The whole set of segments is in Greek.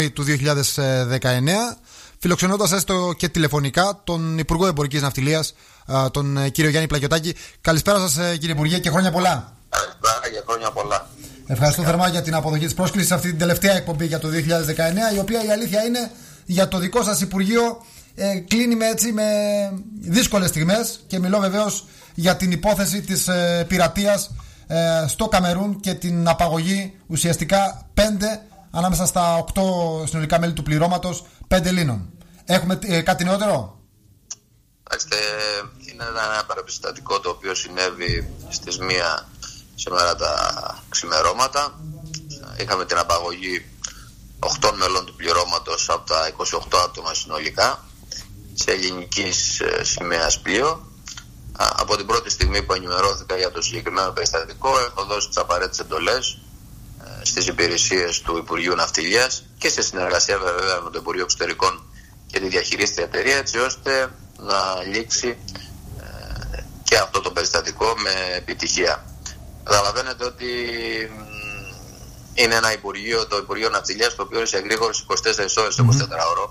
του 2019, φιλοξενώντας έστω και τηλεφωνικά τον Υπουργό Εμπορικής Ναυτιλίας, τον κύριο Γιάννη Πλακιωτάκη. Καλησπέρα σας, κύριε Υπουργέ, και χρόνια πολλά. Καλησπέρα και χρόνια πολλά. Ευχαριστώ θερμά για την αποδοχή της πρόσκλησης σε αυτή την τελευταία εκπομπή για το 2019, η οποία η αλήθεια είναι για το δικό σας Υπουργείο κλείνει με δύσκολες στιγμές, και μιλώ βεβαίως για την υπόθεση της πειρατείας στο Καμερούν και την απαγωγή ουσιαστικά 5 ανάμεσα στα 8 συνολικά μέλη του πληρώματος, 5 Ελλήνων. Έχουμε κάτι νεότερο? Είναι ένα παραπιστατικό το οποίο συνέβη στις 1 σήμερα τα ξημερώματα. Είχαμε την απαγωγή 8 μελών του πληρώματος από τα 28 άτομα συνολικά σε ελληνικής σημαίας πλοίο. Από την πρώτη στιγμή που ενημερώθηκα για το συγκεκριμένο περιστατικό, έχω δώσει τις απαραίτητες εντολές στις υπηρεσίες του Υπουργείου Ναυτιλίας και σε συνεργασία βέβαια με το Υπουργείο Εξωτερικών και τη διαχειρίστρια εταιρεία, έτσι ώστε να λήξει και αυτό το περιστατικό με επιτυχία. Καταλαβαίνετε ότι είναι ένα Υπουργείο, το Υπουργείο Ναυτιλίας, το οποίο είναι σε εγρήγορση 24 ώρες, 24ωρο.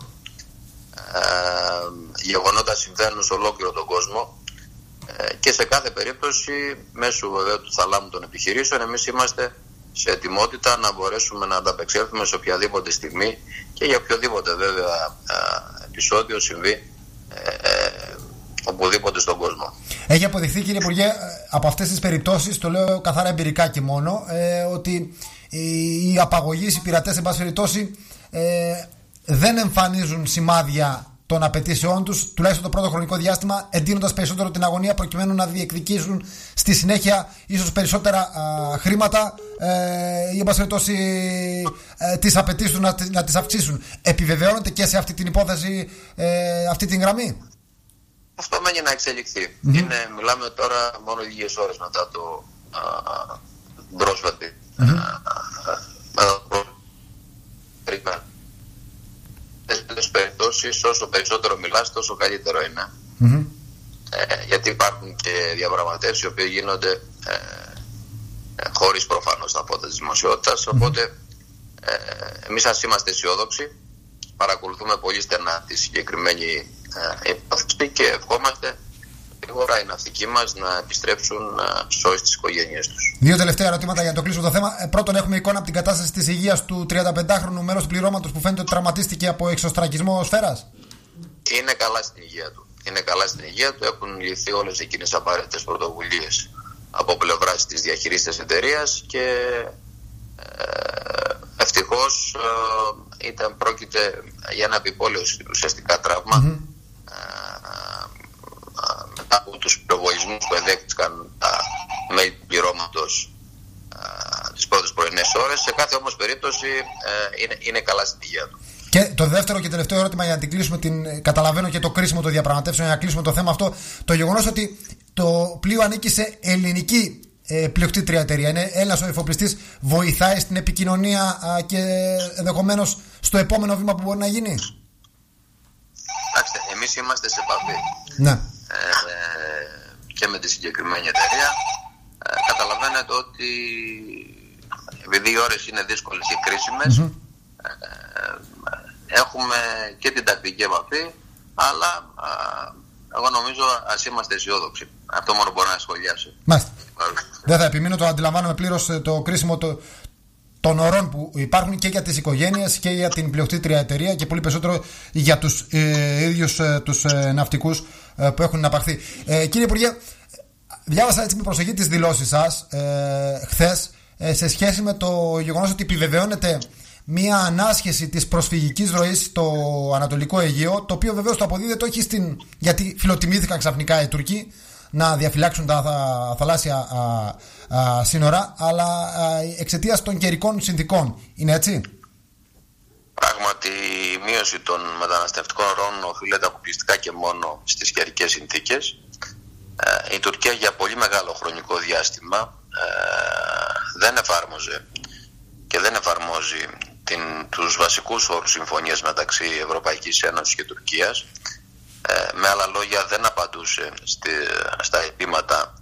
Γεγονότα συμβαίνουν σε ολόκληρο τον κόσμο. Και σε κάθε περίπτωση, μέσω βέβαια του θαλάμου των επιχειρήσεων, εμείς είμαστε σε ετοιμότητα να μπορέσουμε να ανταπεξέλθουμε σε οποιαδήποτε στιγμή και για οποιοδήποτε βέβαια επεισόδιο συμβεί οπουδήποτε στον κόσμο. Έχει αποδειχθεί, κύριε Υπουργέ, από αυτές τις περιπτώσεις, το λέω καθαρά εμπειρικά και μόνο, ότι οι απαγωγείς, οι πειρατές, εν πάση περιπτώσει, δεν εμφανίζουν σημάδια των απαιτήσεών τους, τουλάχιστον το πρώτο χρονικό διάστημα, εντείνοντας περισσότερο την αγωνία προκειμένου να διεκδικήσουν στη συνέχεια ίσως περισσότερα χρήματα ή εν πάση περιπτώσει τις απαιτήσεις τους να τις αυξήσουν. Επιβεβαιώνεται και σε αυτή την υπόθεση αυτή την γραμμή? Αυτό μένει να εξελιχθεί. Μιλάμε τώρα μόνο λίγες ώρες μετά το πρόσφατη σε περιπτώσεις, όσο περισσότερο μιλάς τόσο καλύτερο είναι. Γιατί υπάρχουν και διαπραγματεύσεις οι οποίες γίνονται χωρίς προφανώς τα φώτα της δημοσιότητας. Οπότε εμείς ας είμαστε αισιόδοξοι, παρακολουθούμε πολύ στενά τη συγκεκριμένη υπόθεση και ευχόμαστε γρήγορα οι ναυτικοί μας να επιστρέψουν σώες στις οικογένειές τους. 2 τελευταία ερωτήματα για να το κλείσω το θέμα. Πρώτον, έχουμε εικόνα από την κατάσταση της υγείας του 35χρονου μέλος του πληρώματος που φαίνεται ότι τραυματίστηκε από εξωστρακισμό σφαίρας. Είναι καλά στην υγεία του. Είναι καλά στην υγεία του. Έχουν ληφθεί όλες εκείνες απαραίτητες πρωτοβουλίες από πλευράς της διαχειρίστριας εταιρείας και ευτυχώς πρόκειται για ένα επιπόλαιο ουσιαστικά τραύμα. Μετά από τους προβολισμούς που εδέχτηκαν τα μέλη του πληρώματος τις πρώτες πρωινές ώρες, σε κάθε όμως περίπτωση είναι καλά στην υγεία του. Και το δεύτερο και τελευταίο ερώτημα για να την κλείσουμε, καταλαβαίνω και το κρίσιμο των διαπραγματεύσεων, για να κλείσουμε το θέμα αυτό, το γεγονός ότι το πλοίο ανήκει σε ελληνική πλειοκτήτρια εταιρεία, είναι Έλληνας ο εφοπλιστής, βοηθάει στην επικοινωνία και ενδεχομένως στο επόμενο βήμα που μπορεί να γίνει? Κοιτάξτε, εμείς είμαστε σε επαφή. Ναι. Και με τη συγκεκριμένη εταιρεία. Καταλαβαίνετε ότι επειδή οι ώρες είναι δύσκολες και κρίσιμες, έχουμε και την τακτική επαφή, αλλά εγώ νομίζω ας είμαστε αισιόδοξοι. Αυτό μόνο μπορώ να σχολιάσω. Μάλιστα. Δεν θα επιμείνω, το αντιλαμβάνομαι πλήρως το κρίσιμο των ωρών που υπάρχουν και για τις οικογένειες και για την πλειοκτήτρια εταιρεία και πολύ περισσότερο για τους ίδιους τους ναυτικούς που έχουν απαχθεί. Κύριε Υπουργέ, διάβασα έτσι με προσοχή τις δηλώσεις σας χθες σε σχέση με το γεγονός ότι επιβεβαιώνεται μια ανάσχεση της προσφυγικής ροής στο Ανατολικό Αιγαίο, το οποίο βεβαίως το αποδίδεται όχι γιατί φιλοτιμήθηκαν ξαφνικά οι Τούρκοι να διαφυλάξουν τα θαλάσσια σύνορα, αλλά εξαιτίας των καιρικών συνθηκών. Είναι έτσι? Πράγματι, η μείωση των μεταναστευτικών ροών οφείλεται αποκλειστικά και μόνο στις καιρικές συνθήκες. Η Τουρκία για πολύ μεγάλο χρονικό διάστημα δεν εφάρμοζε και δεν εφαρμόζει τους βασικούς όρους συμφωνίας μεταξύ Ευρωπαϊκής Ένωσης και Τουρκίας. Με άλλα λόγια, δεν απαντούσε στα αιτήματα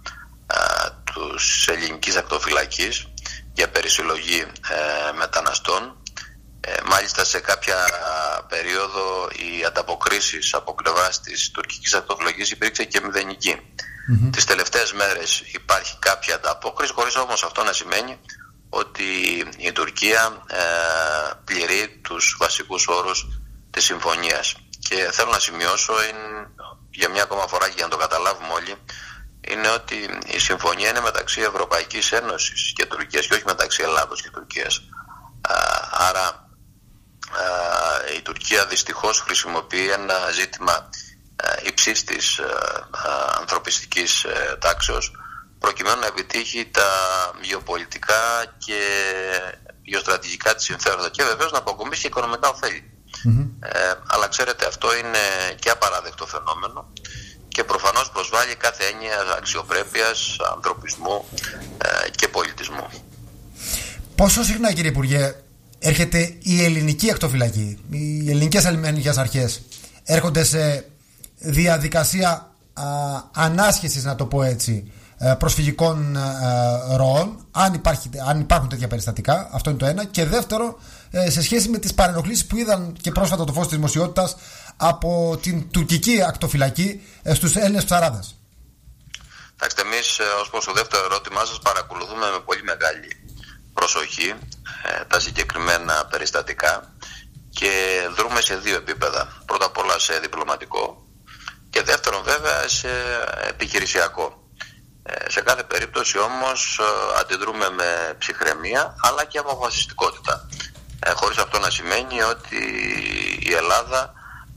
της ελληνικής ακτοφυλακής για περισυλλογή μεταναστών Μάλιστα σε κάποια περίοδο οι ανταποκρίσεις από πλευράς της τουρκικής ακτοφυλακής υπήρξε και μηδενική. Τις τελευταίες μέρες υπάρχει κάποια ανταπόκριση, χωρίς όμως αυτό να σημαίνει ότι η Τουρκία πληρεί τους βασικούς όρους της συμφωνίας. Και θέλω να σημειώσω για μια ακόμα φορά και για να το καταλάβουμε όλοι, είναι ότι η συμφωνία είναι μεταξύ Ευρωπαϊκής Ένωσης και Τουρκίας και όχι μεταξύ Ελλάδος και Τουρκίας. Άρα η Τουρκία δυστυχώς χρησιμοποιεί ένα ζήτημα υψής της ανθρωπιστικής τάξεως προκειμένου να επιτύχει τα γεωπολιτικά και γεωστρατηγικά της συμφέροντα και βεβαίως να αποκομίσει και οικονομικά ωφέλη. Αλλά ξέρετε, αυτό είναι και απαράδεκτο φαινόμενο και προφανώς προσβάλλει κάθε έννοια αξιοπρέπειας, ανθρωπισμού και πολιτισμού. Πόσο συχνά, κύριε Υπουργέ, έρχεται η ελληνική ακτοφυλακή, οι ελληνικές αλληλευτικές αρχές έρχονται σε διαδικασία ανάσχεσης, να το πω έτσι, προσφυγικών ροών, αν υπάρχουν τέτοια περιστατικά? Αυτό είναι το ένα. Και δεύτερο, σε σχέση με τις παρενοχλήσεις που είδαν και πρόσφατα το φως της δημοσιότητας από την τουρκική ακτοφυλακή στους Έλληνες ψαράδες. Κοιτάξτε, εμείς ως προς το δεύτερο ερώτημά σας παρακολουθούμε με πολύ μεγάλη προσοχή τα συγκεκριμένα περιστατικά και δρούμε σε δύο επίπεδα. Πρώτα απ' όλα σε διπλωματικό και δεύτερον βέβαια σε επιχειρησιακό. Σε κάθε περίπτωση όμως αντιδρούμε με ψυχραιμία αλλά και αποφασιστικότητα, χωρίς αυτό να σημαίνει ότι η Ελλάδα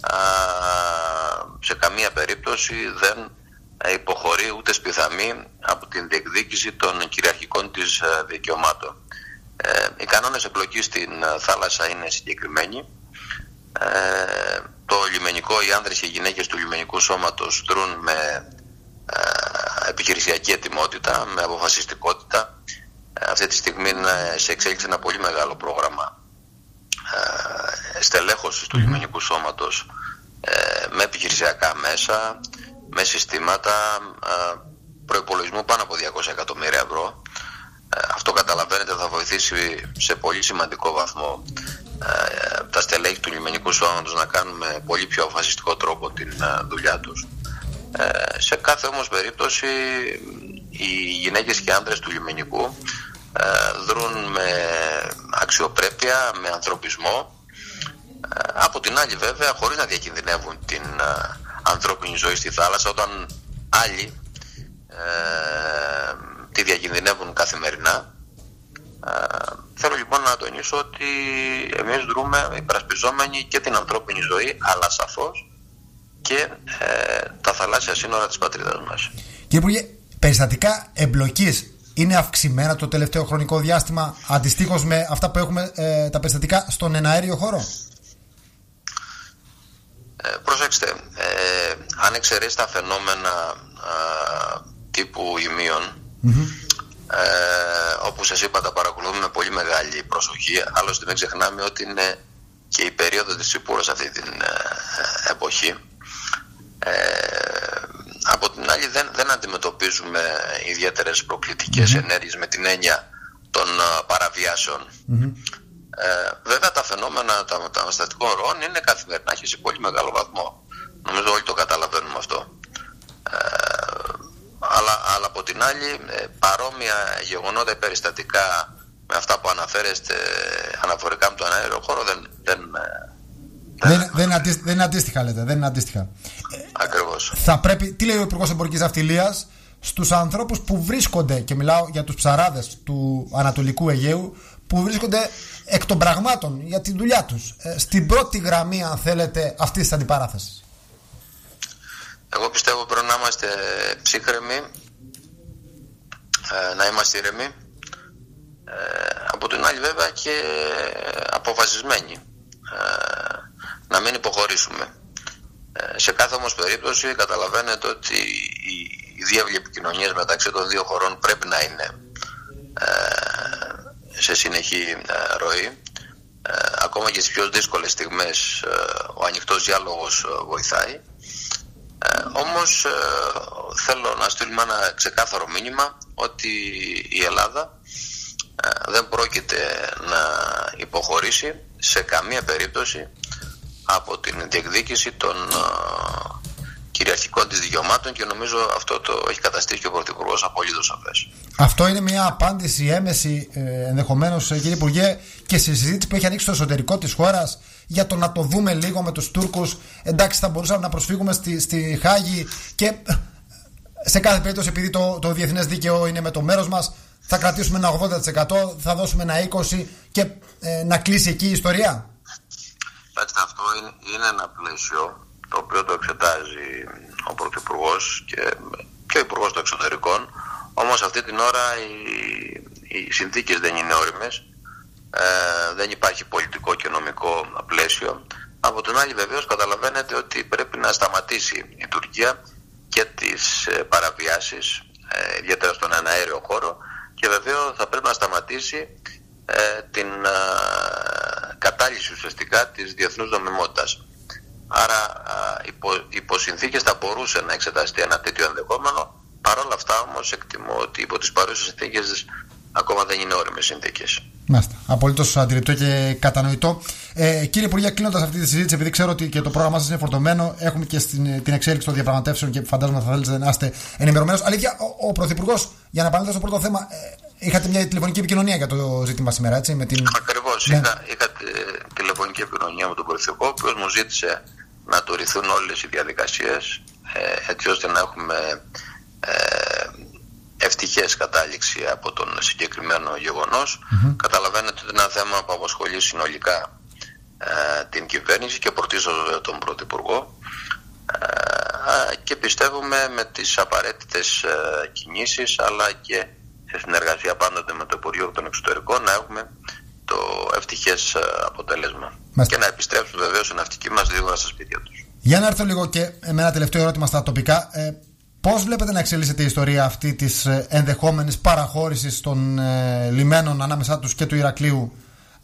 σε καμία περίπτωση δεν υποχωρεί ούτε σπιθαμή από την διεκδίκηση των κυριαρχικών της δικαιωμάτων. Οι κανόνες εμπλοκής στην θάλασσα είναι συγκεκριμένοι. Το λιμενικό, οι άνδρες και οι γυναίκες του λιμενικού σώματος δρούν με επιχειρησιακή ετοιμότητα, με αποφασιστικότητα. Αυτή τη στιγμή σε εξέλιξη ένα πολύ μεγάλο πρόγραμμα στελέχωσης του λιμενικού σώματος με επιχειρησιακά μέσα, με συστήματα προϋπολογισμού πάνω από 200 εκατομμύρια ευρώ. Αυτό καταλαβαίνετε θα βοηθήσει σε πολύ σημαντικό βαθμό τα στελέχη του λιμενικού σώματος να κάνουν με πολύ πιο αποφασιστικό τρόπο την δουλειά τους. Σε κάθε όμως περίπτωση οι γυναίκες και άνδρες του λιμενικού δρούν με αξιοπρέπεια, με ανθρωπισμό, από την άλλη βέβαια χωρίς να διακινδυνεύουν την ανθρώπινη ζωή στη θάλασσα όταν άλλοι τη διακινδυνεύουν καθημερινά. Θέλω λοιπόν να τονίσω ότι εμείς δρούμε υπερασπιζόμενοι και την ανθρώπινη ζωή αλλά σαφώς και τα θαλάσσια σύνορα της πατρίδας μας. Κύριε Υπουργέ, περιστατικά εμπλοκής είναι αυξημένα το τελευταίο χρονικό διάστημα αντιστοίχως με αυτά που έχουμε τα περιστατικά στον εναέριο χώρο? Προσέξτε, αν εξαιρέσει τα φαινόμενα τύπου ημίων, όπως σας είπα τα παρακολουθούμε με πολύ μεγάλη προσοχή, άλλωστε μην ξεχνάμε ότι είναι και η περίοδος της Τσιπούρας αυτή την εποχή. Από την άλλη δεν αντιμετωπίζουμε ιδιαίτερες προκλητικές ενέργειες με την έννοια των παραβιάσεων. Βέβαια τα φαινόμενα των αστατικών ροών είναι καθημερινά και σε πολύ μεγάλο βαθμό. Νομίζω όλοι το καταλαβαίνουμε αυτό. Αλλά από την άλλη παρόμοια γεγονότα περιστατικά με αυτά που αναφέρεστε αναφορικά με τον αέριο χώρο δεν είναι αντίστοιχα, λέτε. Δεν είναι αντίστοιχα. Ακριβώς. Θα πρέπει, τι λέει ο Υπουργός Εμπορικής Ναυτιλίας στους ανθρώπους που βρίσκονται, και μιλάω για τους ψαράδες του Ανατολικού Αιγαίου, που βρίσκονται εκ των πραγμάτων για τη δουλειά τους, στην πρώτη γραμμή, αν θέλετε, αυτής της αντιπαράθεσης? Εγώ πιστεύω πρέπει να είμαστε ψύχρεμοι, να είμαστε ήρεμοι, από την άλλη βέβαια και αποφασισμένοι, να μην υποχωρήσουμε. Σε κάθε όμως περίπτωση καταλαβαίνετε ότι οι διάβλοι επικοινωνίας μεταξύ των δύο χωρών πρέπει να είναι σε συνεχή ροή. Ακόμα και στις πιο δύσκολες στιγμές ο ανοιχτός διάλογος βοηθάει. Όμως θέλω να στείλουμε ένα ξεκάθαρο μήνυμα ότι η Ελλάδα δεν πρόκειται να υποχωρήσει σε καμία περίπτωση από την διεκδίκηση των κυριαρχικών της δικαιωμάτων, και νομίζω αυτό το έχει καταστήσει και ο Πρωθυπουργός απολύτως σαφές. Αυτό είναι μια απάντηση έμεση, ενδεχομένως, κύριε Υπουργέ, και στη συζήτηση που έχει ανοίξει στο εσωτερικό της χώρας για το να το δούμε λίγο με τους Τούρκους. Εντάξει, θα μπορούσαμε να προσφύγουμε στη Χάγη και σε κάθε περίπτωση, επειδή το διεθνές δίκαιο είναι με το μέρος μας, θα κρατήσουμε ένα 80%, θα δώσουμε ένα 20% και να κλείσει εκεί η ιστορία. Κοιτάξτε, αυτό είναι ένα πλαίσιο το οποίο το εξετάζει ο Πρωθυπουργός και ο Υπουργός των Εξωτερικών. Όμως αυτή την ώρα οι συνθήκες δεν είναι όριμες, δεν υπάρχει πολιτικό και νομικό πλαίσιο. Από την άλλη, βεβαίως, καταλαβαίνετε ότι πρέπει να σταματήσει η Τουρκία και τις παραβιάσεις, ιδιαίτερα στον εναέριο χώρο, και βεβαίως θα πρέπει να σταματήσει την κατάλυση ουσιαστικά της διεθνούς νομιμότητας. Άρα υπό συνθήκες θα μπορούσε να εξεταστεί ένα τέτοιο ενδεχόμενο. Παρ' όλα αυτά όμως εκτιμώ ότι υπό τις παρούσες συνθήκες ακόμα δεν είναι όριμες συνθήκες. Μάλιστα. Απολύτως αντιληπτό και κατανοητό. Κύριε Υπουργέ, κλείνοντας αυτή τη συζήτηση, επειδή ξέρω ότι και το πρόγραμμά σας είναι φορτωμένο, έχουμε και την εξέλιξη των διαπραγματεύσεων και φαντάζομαι θα θέλετε να είστε ενημερωμένος. Αλήθεια, ο Πρωθυπουργός, για να επανέλθω στο πρώτο θέμα, είχατε μια τηλεφωνική επικοινωνία για το ζήτημα σήμερα, έτσι? Ακριβώς. Ναι. Είχα τηλεφωνική επικοινωνία με τον Πρωθυπουργό, ο οποίος μου ζήτησε να τουρηθούν όλες οι διαδικασίες, έτσι ώστε να έχουμε ευτυχές κατάληξη από τον συγκεκριμένο γεγονός. Καταλαβαίνετε ότι είναι ένα θέμα που απασχολεί συνολικά την κυβέρνηση και πρωτίστω τον Πρωθυπουργό, και πιστεύουμε με τις απαραίτητες κινήσεις, αλλά και σε συνεργασία πάντοτε με το Υπουργείο των Εξωτερικών, να έχουμε το ευτυχές αποτέλεσμα. Και να επιστρέψουν βεβαίως οι ναυτικοί μας γρήγορα στα σπίτια τους. Για να έρθω λίγο και με ένα τελευταίο ερώτημα στα τοπικά. Πώς βλέπετε να εξελίσσεται η ιστορία αυτή της ενδεχόμενης παραχώρησης των λιμένων ανάμεσά τους και του Ηρακλείου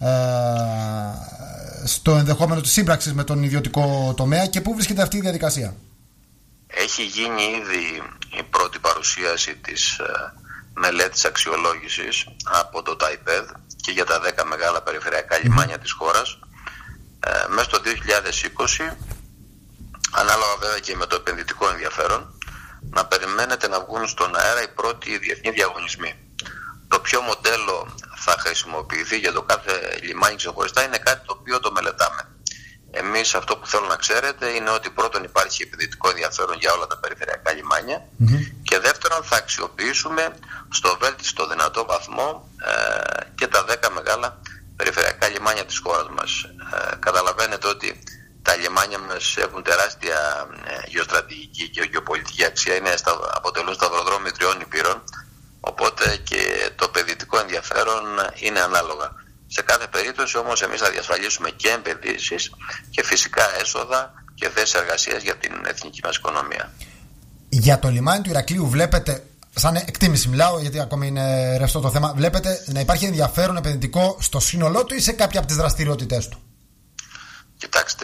στο ενδεχόμενο της σύμπραξης με τον ιδιωτικό τομέα, και πού βρίσκεται αυτή η διαδικασία? Έχει γίνει ήδη η πρώτη παρουσίαση της μελέτης αξιολόγησης από το ΤΑΙΠΕΔ και για τα 10 μεγάλα περιφερειακά λιμάνια της χώρας. Μέσα στο 2020, ανάλογα βέβαια και με το επενδυτικό ενδιαφέρον, να περιμένετε να βγουν στον αέρα οι πρώτοι διεθνείς διαγωνισμοί. Το ποιο μοντέλο θα χρησιμοποιηθεί για το κάθε λιμάνι ξεχωριστά είναι κάτι το οποίο το μελετάμε. Εμείς αυτό που θέλω να ξέρετε είναι ότι πρώτον υπάρχει επενδυτικό ενδιαφέρον για όλα τα περιφερειακά λιμάνια, και δεύτερον θα αξιοποιήσουμε στο βέλτιστο δυνατό βαθμό και τα 10 μεγάλα περιφερειακά λιμάνια της χώρας μας. Καταλαβαίνετε ότι τα λιμάνια μας έχουν τεράστια γεωστρατηγική και γεωπολιτική αξία, αποτελούν σταυροδρόμι 3 υπήρων, οπότε και το επενδυτικό ενδιαφέρον είναι ανάλογα. Σε κάθε περίπτωση όμως εμείς θα διασφαλίσουμε και επενδύσεις και φυσικά έσοδα και θέσεις εργασίας για την εθνική μας οικονομία. Για το λιμάνι του Ηρακλείου βλέπετε, σαν εκτίμηση μιλάω γιατί ακόμη είναι ρευστό το θέμα, βλέπετε να υπάρχει ενδιαφέρον επενδυτικό στο σύνολό του ή σε κάποια από τις δραστηριότητες του? Κοιτάξτε,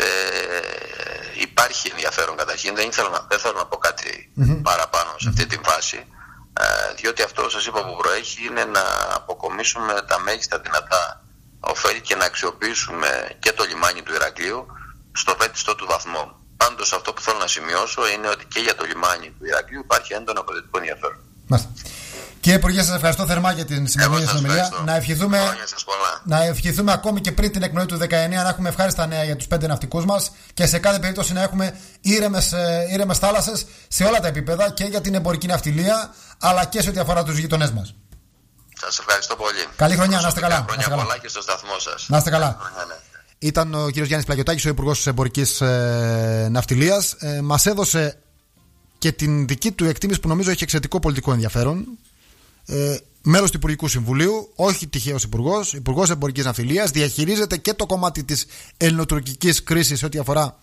υπάρχει ενδιαφέρον καταρχήν, δεν θέλω να πω κάτι παραπάνω σε αυτή τη φάση, διότι αυτό σας είπα που προέχει είναι να αποκομίσουμε τα μέγιστα δυνατά ωφέλη και να αξιοποιήσουμε και το λιμάνι του Ηρακλείου στο βέλτιστο του βαθμό. Πάντως αυτό που θέλω να σημειώσω είναι ότι και για το λιμάνι του Ηρακλείου υπάρχει έντονο επενδυτικό ενδιαφέρον. Κύριε Υπουργέ, σας ευχαριστώ θερμά για την σημερινή συνομιλία. Να ευχηθούμε ακόμη και πριν την εκπνοή του 19 να έχουμε ευχάριστα νέα για τους 5 ναυτικούς μας και σε κάθε περίπτωση να έχουμε ήρεμες θάλασσες σε όλα τα επίπεδα, και για την εμπορική ναυτιλία αλλά και σε ό,τι αφορά τους γειτονές μας. Σας ευχαριστώ πολύ. Καλή χρονιά, να είστε καλά. Χρόνια πολλά και στο σταθμό σας. Να είστε καλά. Ήταν ο κύριος Γιάννης Πλαγιωτάκης, ο Υπουργός της Εμπορικής Ναυτιλίας. Μας έδωσε και την δική του εκτίμηση που νομίζω έχει εξαιρετικό πολιτικό ενδιαφέρον. Μέλος του Υπουργικού Συμβουλίου, όχι τυχαίος υπουργός, Υπουργός Εμπορικής Ναυτιλίας, διαχειρίζεται και το κομμάτι της ελληνοτουρκικής κρίσης ό,τι αφορά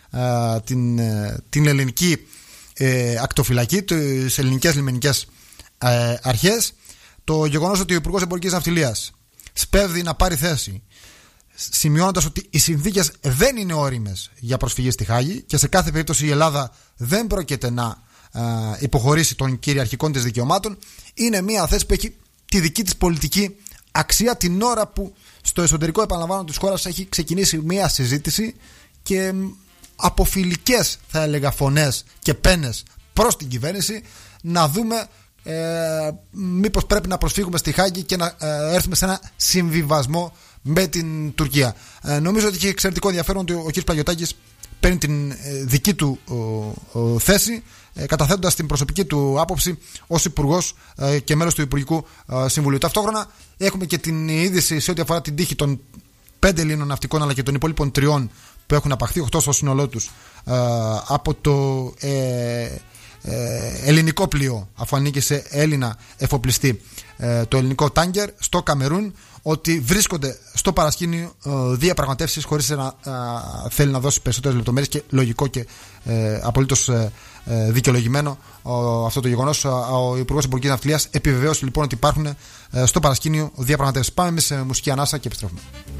την ελληνική ακτοφυλακή, τις ελληνικές λιμενικές αρχές. Το γεγονός ότι ο Υπουργός Εμπορικής Ναυτιλίας σπέβδει να πάρει θέση, σημειώνοντας ότι οι συνθήκες δεν είναι όριμες για προσφυγή στη Χάγη και σε κάθε περίπτωση η Ελλάδα δεν πρόκειται να υποχωρήσει των κυριαρχικών της δικαιωμάτων, είναι μια θέση που έχει τη δική της πολιτική αξία την ώρα που στο εσωτερικό, επαναλαμβάνω, της χώρας έχει ξεκινήσει μια συζήτηση και από φιλικές, θα έλεγα, φωνές και πένες προς την κυβέρνηση να δούμε μήπως πρέπει να προσφύγουμε στη Χάγη και να έρθουμε σε ένα συμβιβασμό με την Τουρκία. Νομίζω ότι έχει εξαιρετικό ενδιαφέρον ότι ο κ. Πλαγιωτάκης παίρνει την δική του θέση, καταθέτοντας την προσωπική του άποψη ως υπουργός και μέλος του Υπουργικού Συμβουλίου. Ταυτόχρονα έχουμε και την είδηση σε ό,τι αφορά την τύχη των 5 Ελλήνων ναυτικών αλλά και των υπόλοιπων 3 που έχουν απαχθεί, 8 στο σύνολό τους, από το ελληνικό πλοίο, αφού ανήκει σε Έλληνα εφοπλιστή, το ελληνικό τάγκερ στο Καμερούν, ότι βρίσκονται στο παρασκήνιο διαπραγματεύσεις, χωρίς να θέλει να δώσει περισσότερες λεπτομέρειες, και λογικό και απολύτως δικαιολογημένο αυτό το γεγονός. Ο Υπουργός Εμπορικής Ναυτιλίας επιβεβαίωσε λοιπόν ότι υπάρχουν στο παρασκήνιο διαπραγματεύσεις. Πάμε σε μουσική ανάσα και επιστρέφουμε.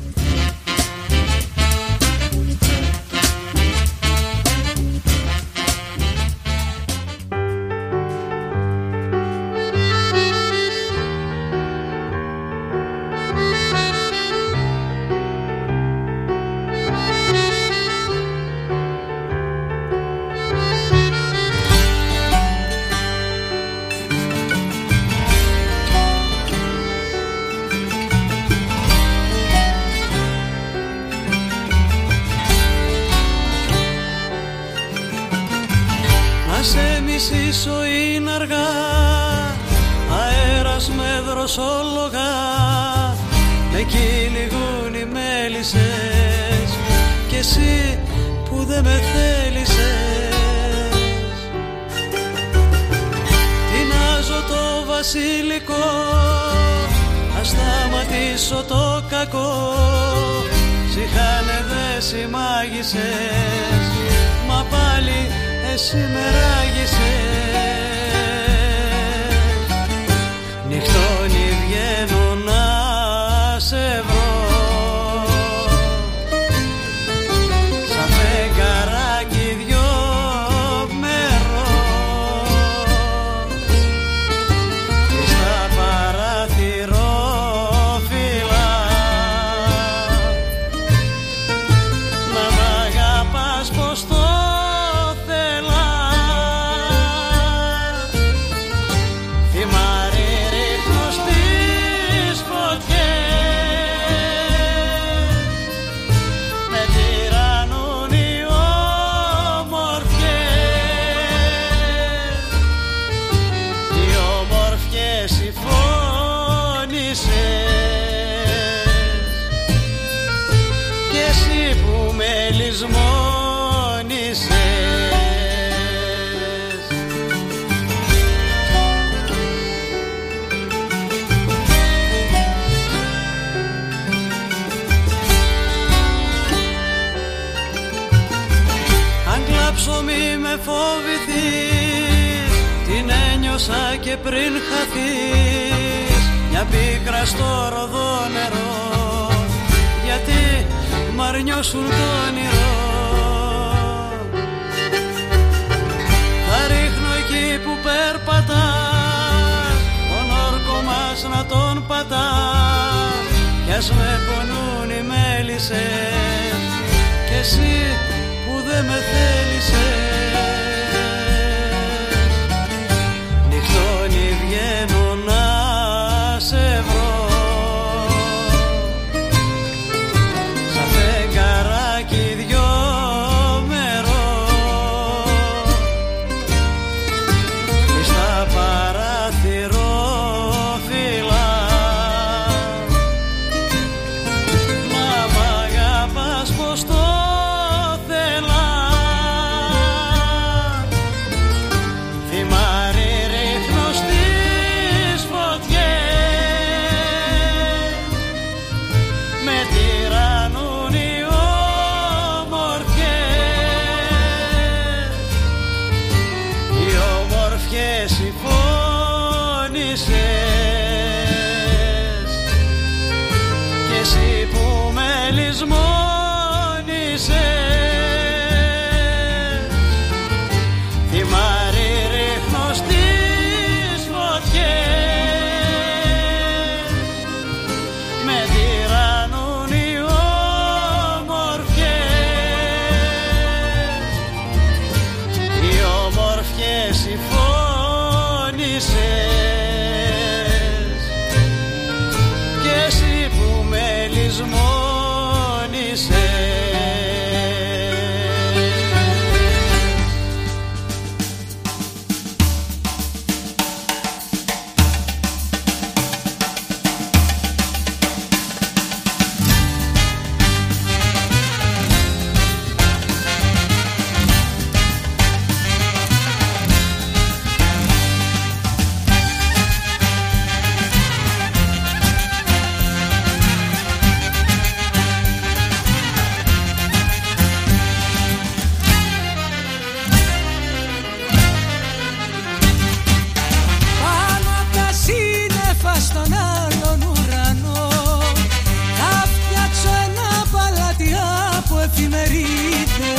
Μισήσω είναι αργά, αέρας με δροσόλογα, με κυνηγούν οι μέλισσες κι εσύ που δεν με θέλησες. Τεινάζω το βασιλικό, ας σταματήσω το κακό, ψυχάνε δε συμμάγησες, μα πάλι εσύ με ράγισες. Νυχτώνει βγαίνω να σε βρω, σαν φεγγαράκι δυο μερό, και στα παράθυροφύλλα να μ' αγαπάς πως το μη με φοβηθείς, την ένιωσα και πριν χαθείς, μια πίκρα στο ροδό νερό, γιατί μ' αρνιώσουν το όνειρο. Θα ρίχνω εκεί που περπατάς, τον όρκο μας να τον πατάς, κι ας με πονούν οι μέλισσες κι εσύ που δεν με θέλησες. Νυχτώνει βγαίνω να σε βρω, σαν φεγγαράκι δυο μερό, και στα παράθυροφύλλα να μ' αγαπάς πως το θέλα.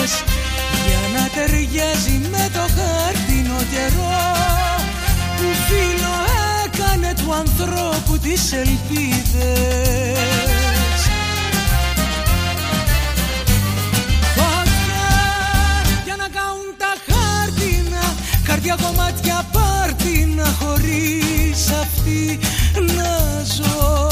μας, για να ταιριάζει με το χάρτινο καιρό που φίλο έκανε του ανθρώπου τις ελπίδες. Φωτιά για να καούν τα χάρτινα, καρδιά κομμάτια πάρτινα, χωρίς αυτή να ζω.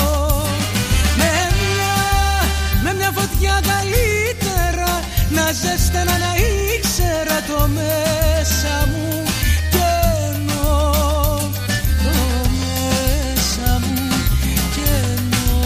Με μια φωτιά καλύτερα να ζέστανα, να ήξερα το μέσα μου κενό, το μέσα μου κενό.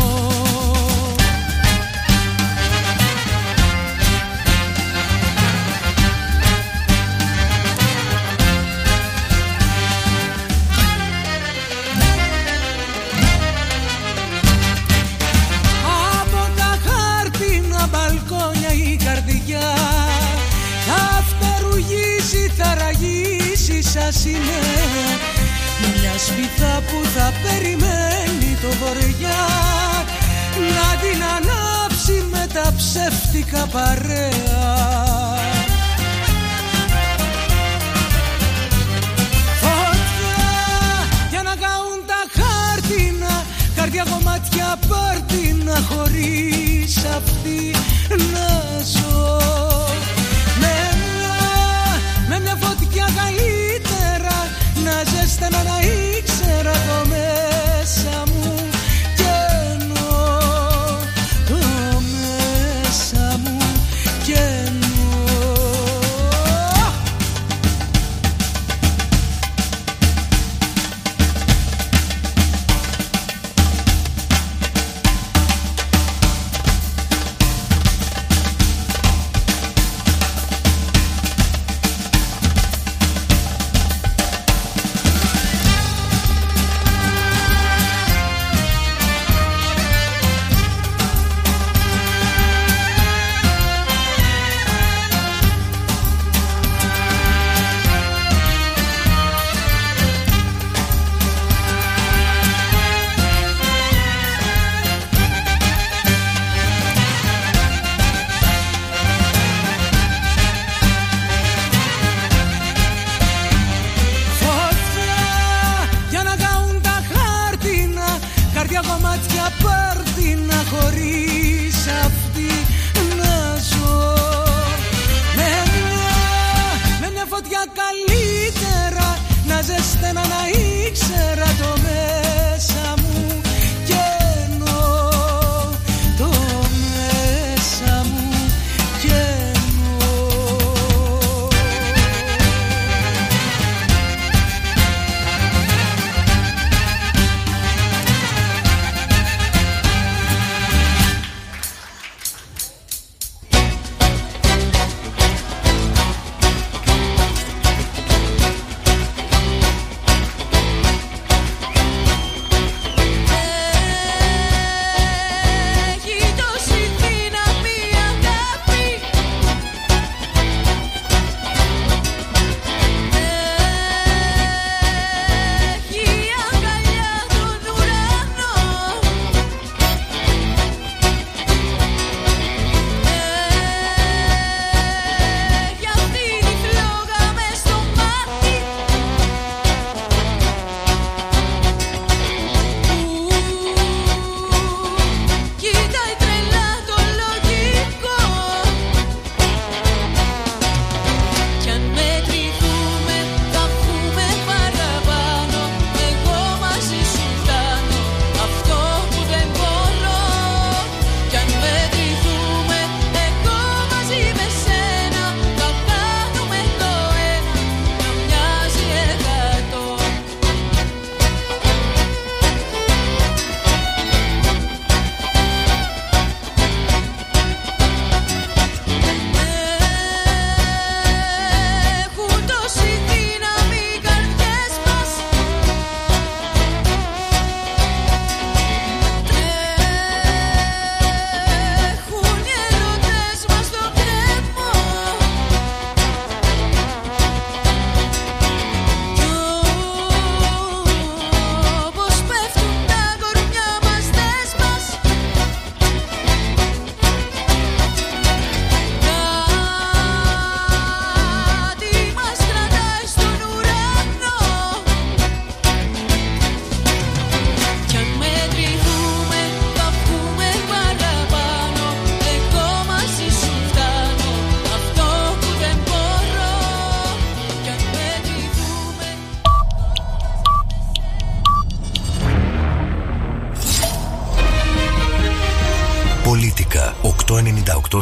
Μπαλκόνια η καρδιά θα φτερουγήσει, θα ραγίσει σαν σημαία, μια σπίθα που θα περιμένει το βορειά να την ανάψει με τα ψεύτικα παρέα. Φωτιά για να καούν τα χάρτινα, καρδιά κομμάτια πάρτινα, χωρίς αυτή να ζω. Με μια φωτιά καλύτερα να ζέστανα, να ήξερα το μέσα μου κενό, το μέσα μου κενό.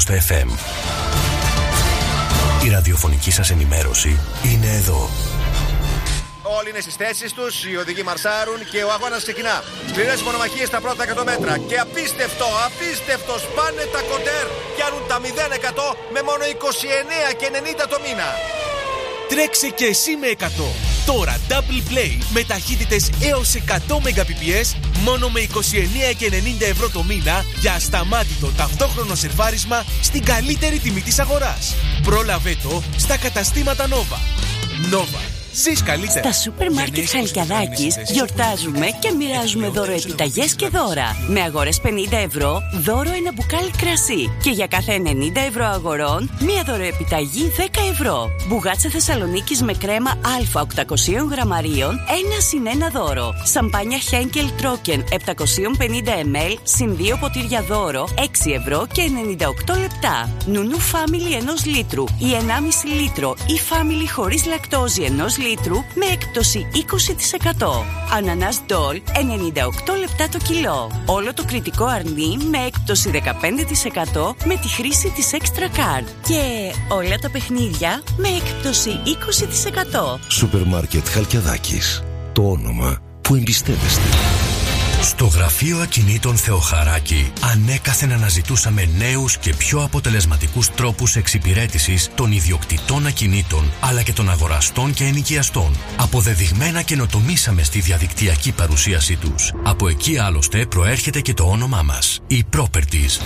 στο FM. Η ραδιοφωνική σας ενημέρωση είναι εδώ. Όλοι είναι στις θέσεις τους, οι οδηγοί μαρσάρουν και ο αγώνας ξεκινά. Σκληρές μονομαχίες στα πρώτα 100 μέτρα. Και απίστευτο, σπάνε τα κοντέρ. Πιάνουν τα 0% με μόνο 29 και 90 το μήνα. Τρέξε και εσύ με 100. Τώρα Double Play με ταχύτητες έως 100 Mbps μόνο με 29 και 90 ευρώ το μήνα για ασταμάτητο ταυτόχρονο σερβάρισμα στην καλύτερη τιμή της αγοράς. Πρόλαβε το στα καταστήματα Nova. Nova. Ζεις καλύτερα. Στα σούπερ μάρκετ Χαλκιαδάκης γιορτάζουμε και μοιράζουμε δωροεπιταγές και δώρα. Με αγορές 50 ευρώ, δώρο ένα μπουκάλι κρασί. Και για κάθε 90 ευρώ αγορών, μία δωροεπιταγή 10 ευρώ. Μπουγάτσα Θεσσαλονίκης με κρέμα Α 800 γραμμαρίων, 1+1 δώρο. Σαμπάνια Henkel Trocken 750 ml, συν 2 ποτήρια δώρο, 6 ευρώ και 98 λεπτά. Νουνού Family 1 λίτρου ή 1,5 λίτρο ή Family χωρίς λακτόζη 1 λίτρου με έκπτωση 20%. Ανανάς Ντόλ 98 λεπτά το κιλό. Όλο το κριτικό αρνί με έκπτωση 15% με τη χρήση της Extra Card. Και όλα τα παιχνίδια με έκπτωση 20%. Σούπερ μάρκετ Χαλκιαδάκης. Το όνομα που εμπιστεύεστε. Στο γραφείο ακινήτων Θεοχαράκη ανέκαθεν αναζητούσαμε νέους και πιο αποτελεσματικούς τρόπους εξυπηρέτησης των ιδιοκτητών ακινήτων αλλά και των αγοραστών και ενοικιαστών. Αποδεδειγμένα καινοτομήσαμε στη διαδικτυακή παρουσίασή τους. Από εκεί άλλωστε προέρχεται και το όνομά μας, η Properties.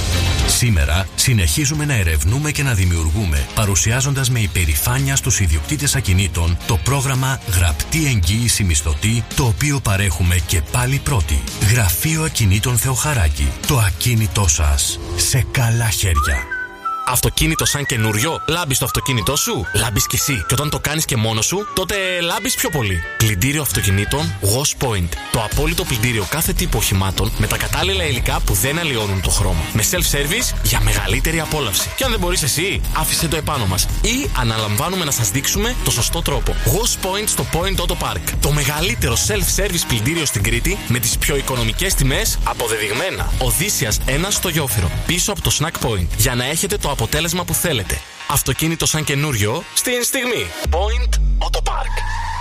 Σήμερα συνεχίζουμε να ερευνούμε και να δημιουργούμε, παρουσιάζοντας με υπερηφάνεια στους ιδιοκτήτες ακινήτων το πρόγραμμα Γραπτή Εγγύηση Μισθωτή, το οποίο παρέχουμε και πάλι πρώτοι. Γραφείο Ακινήτων Θεοχαράκη. Το ακίνητό σας σε καλά χέρια. Αυτοκίνητο σαν καινούριο, λάμπεις το αυτοκίνητό σου, λάμπεις κι εσύ. Και όταν το κάνεις και μόνος σου, τότε λάμπεις πιο πολύ. Πλυντήριο αυτοκινήτων Wash Point. Το απόλυτο πλυντήριο κάθε τύπου οχημάτων με τα κατάλληλα υλικά που δεν αλλοιώνουν το χρώμα. Με self-service για μεγαλύτερη απόλαυση. Και αν δεν μπορείς εσύ, άφησε το επάνω μας. Ή αναλαμβάνουμε να σας δείξουμε το σωστό τρόπο. Wash Point στο Point Auto Park. Το μεγαλύτερο self-service πλυντήριο στην Κρήτη με τις πιο οικονομικές τιμές αποδεδειγμένα. Οδύσσιας 1 στο Γιόφυρο. Πίσω από το Snack Point. Για να έχετε το αποτέλεσμα που θέλετε. Αυτοκίνητο σαν καινούριο στην στιγμή. Point Auto Park.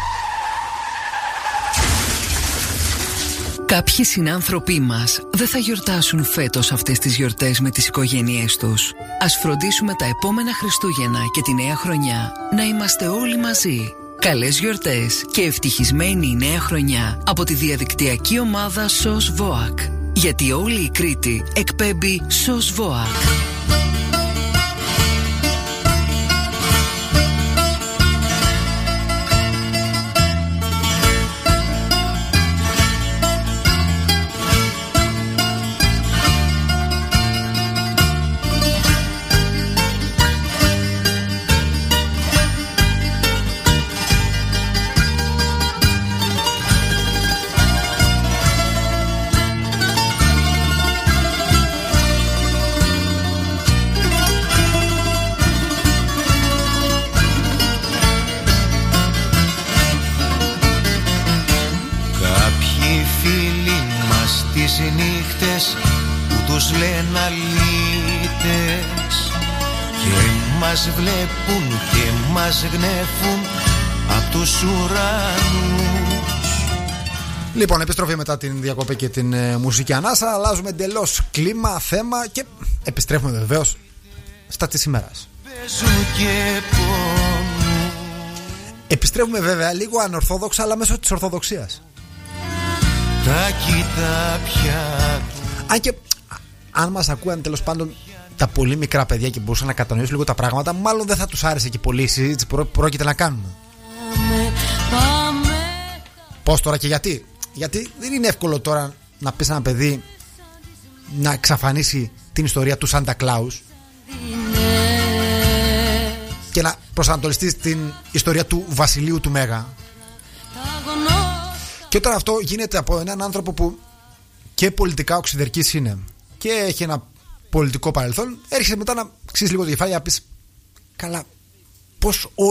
Κάποιοι συνάνθρωποι μας δεν θα γιορτάσουν φέτος αυτές τις γιορτές με τις οικογένειές τους. Ας φροντίσουμε τα επόμενα Χριστούγεννα και τη Νέα Χρονιά να είμαστε όλοι μαζί. Καλές γιορτές και ευτυχισμένη η Νέα Χρονιά από τη διαδικτυακή ομάδα SOS VOAC. Γιατί όλη η Κρήτη εκπέμπει SOS VOAC. νύχτες που τους λένε αλήτες και μας βλέπουν και μας γνέφουν απ' τους ουρανούς. Λοιπόν, επιστροφή μετά την διακοπή και την μουσική ανάσα. Αλλάζουμε εντελώς κλίμα, θέμα και επιστρέφουμε βεβαίως στα της ημέρας. Επιστρέφουμε βέβαια λίγο ανορθόδοξα, αλλά μέσω της ορθοδοξίας. Τα κοιτά πια. Αν και αν μας ακούαν τέλος πάντων τα πολύ μικρά παιδιά και μπορούσαν να κατανοήσουν λίγο τα πράγματα, μάλλον δεν θα τους άρεσε και πολύ η συζήτηση που πρόκειται να κάνουμε. Πώς τώρα και γιατί? Γιατί δεν είναι εύκολο τώρα να πεις ένα παιδί να εξαφανίσει την ιστορία του Σάντα Κλάους και να προσανατολιστεί στην ιστορία του Βασιλείου του Μέγα. Και όταν αυτό γίνεται από έναν άνθρωπο που και πολιτικά οξυδερκής είναι και έχει ένα πολιτικό παρελθόν, έρχεσαι μετά να ξύσεις λίγο το κεφάλι να πεις, καλά, πώς